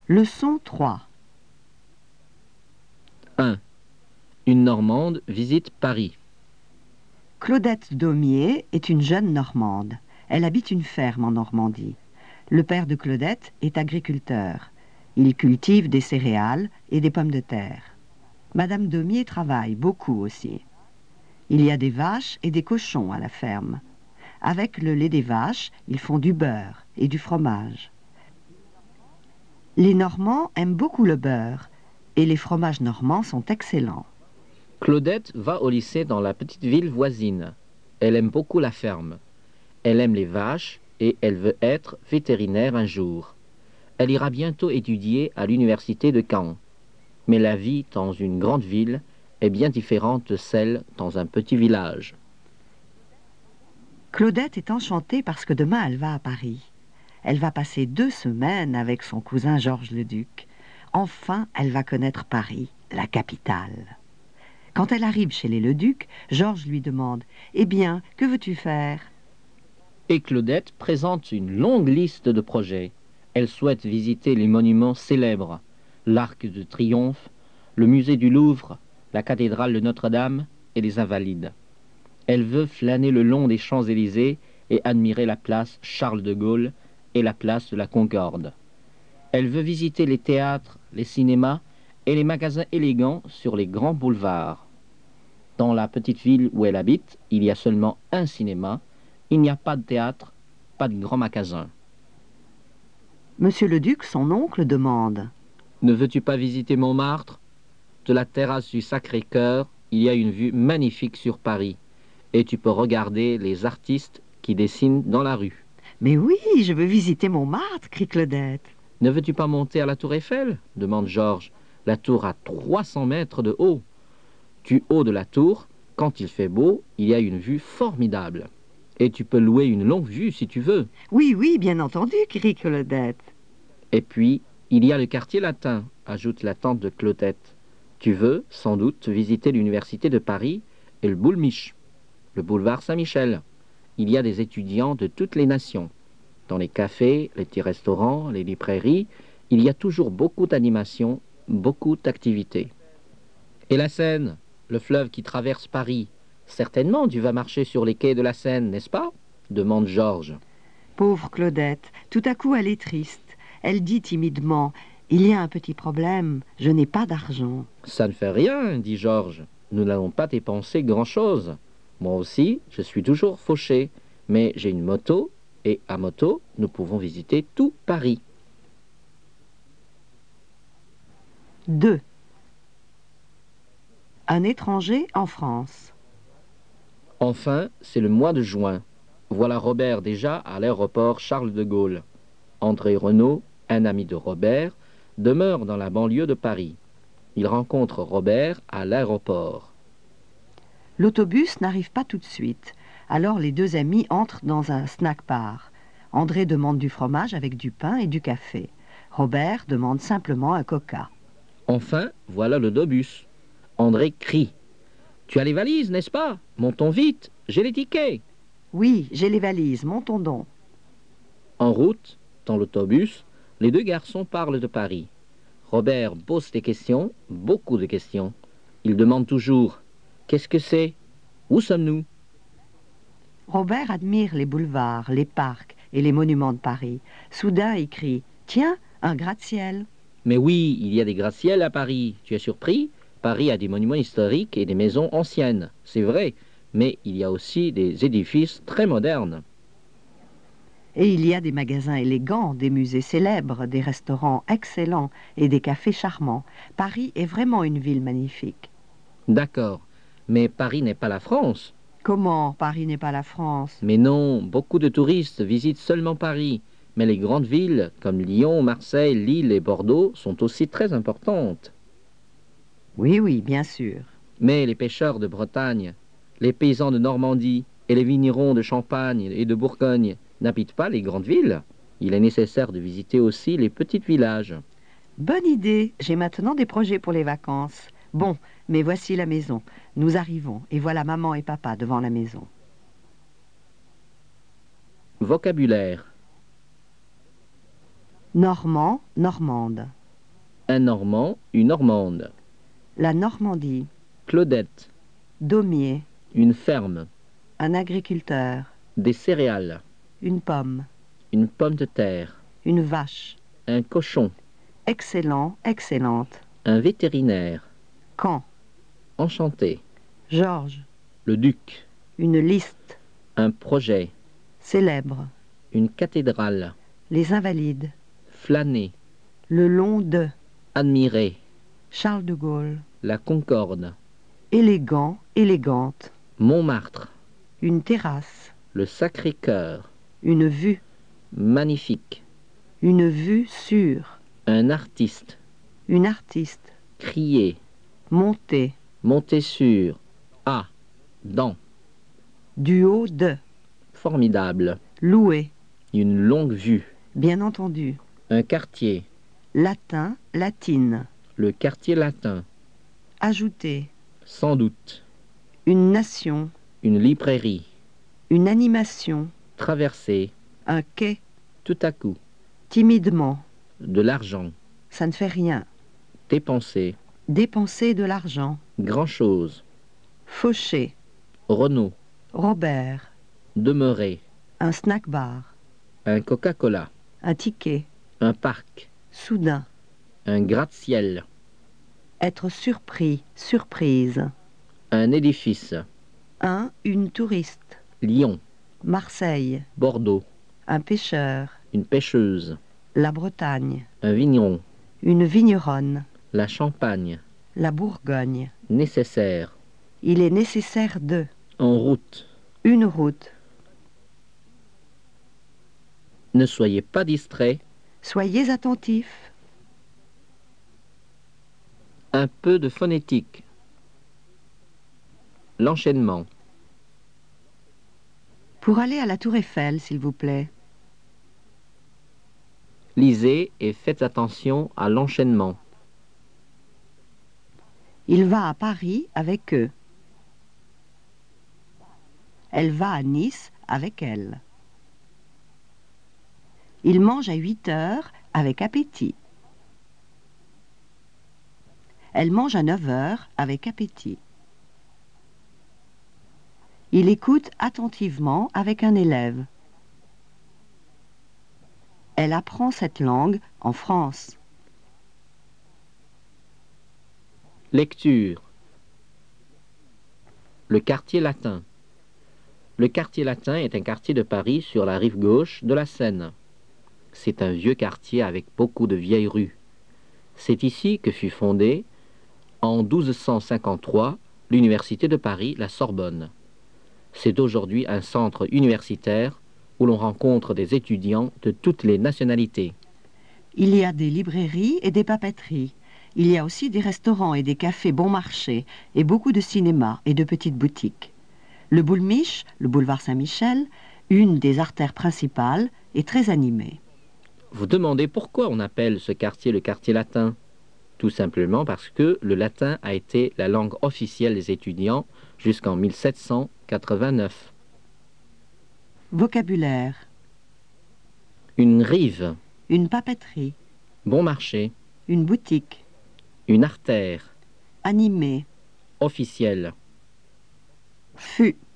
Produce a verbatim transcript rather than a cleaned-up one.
Leçon trois. un. Une Normande visite Paris. Claudette Daumier est une jeune Normande. Elle habite une ferme en Normandie. Le père de Claudette est agriculteur. Il cultive des céréales et des pommes de terre. Madame Daumier travaille beaucoup aussi. Il y a des vaches et des cochons à la ferme. Avec le lait des vaches, ils font du beurre et du fromage. Les Normands aiment beaucoup le beurre et les fromages normands sont excellents. Claudette va au lycée dans la petite ville voisine. Elle aime beaucoup la ferme. Elle aime les vaches et elle veut être vétérinaire un jour. Elle ira bientôt étudier à l'université de Caen. Mais la vie dans une grande ville est bien différente de celle dans un petit village. Claudette est enchantée parce que demain elle va à Paris. Elle va passer deux semaines avec son cousin Georges le Duc. Enfin, elle va connaître Paris, la capitale. Quand elle arrive chez les Leduc, Georges lui demande « Eh bien, que veux-tu faire ?» Et Claudette présente une longue liste de projets. Elle souhaite visiter les monuments célèbres, l'Arc de Triomphe, le musée du Louvre, la cathédrale de Notre-Dame et les Invalides. Elle veut flâner le long des Champs-Élysées et admirer la place Charles de Gaulle et la place de la Concorde. Elle veut visiter les théâtres, les cinémas et les magasins élégants sur les grands boulevards. Dans la petite ville où elle habite, il y a seulement un cinéma, il n'y a pas de théâtre, pas de grand magasin. Monsieur le Duc, son oncle, demande « Ne veux-tu pas visiter Montmartre ? De la terrasse du Sacré-Cœur, il y a une vue magnifique sur Paris, et tu peux regarder les artistes qui dessinent dans la rue. » « Mais oui, je veux visiter Montmartre !» crie Claudette. « Ne veux-tu pas monter à la tour Eiffel ? Demande Georges. La tour a trois cents mètres de haut. Du haut de la tour, quand il fait beau, il y a une vue formidable. Et tu peux louer une longue vue si tu veux. »« Oui, oui, bien entendu, crie Claudette. »« Et puis, il y a le quartier latin, ajoute la tante de Claudette. Tu veux, sans doute, visiter l'université de Paris et le Boulmiche, le boulevard Saint-Michel. Il y a des étudiants de toutes les nations. Dans les cafés, les petits restaurants, les librairies, il y a toujours beaucoup d'animations, beaucoup d'activités. Et la Seine, le fleuve qui traverse Paris. Certainement, tu vas marcher sur les quais de la Seine, n'est-ce pas ? Demande Georges. Pauvre Claudette, tout à coup elle est triste. Elle dit timidement « Il y a un petit problème, je n'ai pas d'argent. » Ça ne fait rien, dit Georges. Nous n'allons pas dépenser grand-chose. Moi aussi, je suis toujours fauché, mais j'ai une moto, et à moto, nous pouvons visiter tout Paris. deux. Un étranger en France. Enfin, c'est le mois de juin. Voilà Robert déjà à l'aéroport Charles de Gaulle. André Renaud, un ami de Robert, demeure dans la banlieue de Paris. Il rencontre Robert à l'aéroport. L'autobus n'arrive pas tout de suite. Alors les deux amis entrent dans un snack-bar. André demande du fromage avec du pain et du café. Robert demande simplement un coca. Enfin, voilà l'autobus. André crie. « Tu as les valises, n'est-ce pas ? Montons vite, j'ai les tickets. » Oui, j'ai les valises, montons donc. En route, dans l'autobus, les deux garçons parlent de Paris. Robert pose des questions, beaucoup de questions. Il demande toujours « Qu'est-ce que c'est ? Où sommes-nous » Robert admire les boulevards, les parcs et les monuments de Paris. Soudain, il crie « Tiens, un gratte-ciel !» Mais oui, il y a des gratte-ciels à Paris. Tu es surpris ? Paris a des monuments historiques et des maisons anciennes, c'est vrai, mais il y a aussi des édifices très modernes. Et il y a des magasins élégants, des musées célèbres, des restaurants excellents et des cafés charmants. Paris est vraiment une ville magnifique. D'accord, mais Paris n'est pas la France. Comment Paris n'est pas la France? Mais non, beaucoup de touristes visitent seulement Paris. Mais les grandes villes, comme Lyon, Marseille, Lille et Bordeaux, sont aussi très importantes. Oui, oui, bien sûr. Mais les pêcheurs de Bretagne, les paysans de Normandie et les vignerons de Champagne et de Bourgogne n'habitent pas les grandes villes. Il est nécessaire de visiter aussi les petits villages. Bonne idée, j'ai maintenant des projets pour les vacances. Bon, mais voici la maison. Nous arrivons, et voilà maman et papa devant la maison. Vocabulaire. Normand, normande. Un Normand, une Normande. La Normandie. Claudette, Daumier. une ferme. Un agriculteur. Des céréales. Une pomme. Une pomme de terre. Une vache. Un cochon. Excellent, excellente. Un vétérinaire. Quand. Enchanté. Georges. Le duc. Une liste. Un projet. Célèbre. Une cathédrale. Les Invalides. Flâner. Le long de. Admirer. Charles de Gaulle. La Concorde. Élégant, élégante. Montmartre. Une terrasse. Le Sacré-Cœur. Une vue. Magnifique. Une vue sûre. Un artiste. Une artiste. Crier. Monter. Monter sur. À. Dans. Du haut de. Formidable. Louer. Une longue vue. Bien entendu. Un quartier. Latin, latine. Le quartier latin. Ajouter. Sans doute. Une nation. Une librairie. Une animation. Traverser. Un quai. Tout à coup. Timidement. De l'argent. Ça ne fait rien. Dépenser. Dépenser de l'argent. Grand-chose. Faucher. Renault. Robert. Demeurer. Un snack bar. Un Coca-Cola. Un ticket. Un parc. Soudain. Un gratte-ciel. Être surpris, surprise. Un édifice. Un, une touriste. Lyon. Marseille. Bordeaux. Un pêcheur. Une pêcheuse. La Bretagne. Un vigneron. Une vigneronne. La Champagne. La Bourgogne. Nécessaire. Il est nécessaire de. En route. Une route. Ne soyez pas distrait. Soyez attentifs. Un peu de phonétique. L'enchaînement. Pour aller à la Tour Eiffel, s'il vous plaît. Lisez et faites attention à l'enchaînement. Il va à Paris avec eux. Elle va à Nice avec elle. Il mange à huit heures avec appétit. Elle mange à neuf heures avec appétit. Il écoute attentivement avec un élève. Elle apprend cette langue en France. Lecture. Le quartier latin. Le quartier latin est un quartier de Paris sur la rive gauche de la Seine. C'est un vieux quartier avec beaucoup de vieilles rues. C'est ici que fut fondée, en douze cent cinquante-trois, l'université de Paris, la Sorbonne. C'est aujourd'hui un centre universitaire où l'on rencontre des étudiants de toutes les nationalités. Il y a des librairies et des papeteries. Il y a aussi des restaurants et des cafés bon marché et beaucoup de cinémas et de petites boutiques. Le Boulmiche, le boulevard Saint-Michel, une des artères principales, est très animé. Vous demandez pourquoi on appelle ce quartier le quartier latin? Tout simplement parce que le latin a été la langue officielle des étudiants jusqu'en mille sept cent quatre-vingt-neuf. Vocabulaire. Une rive. Une papeterie. Bon marché. Une boutique. Une artère. Animé. Officielle. Fut.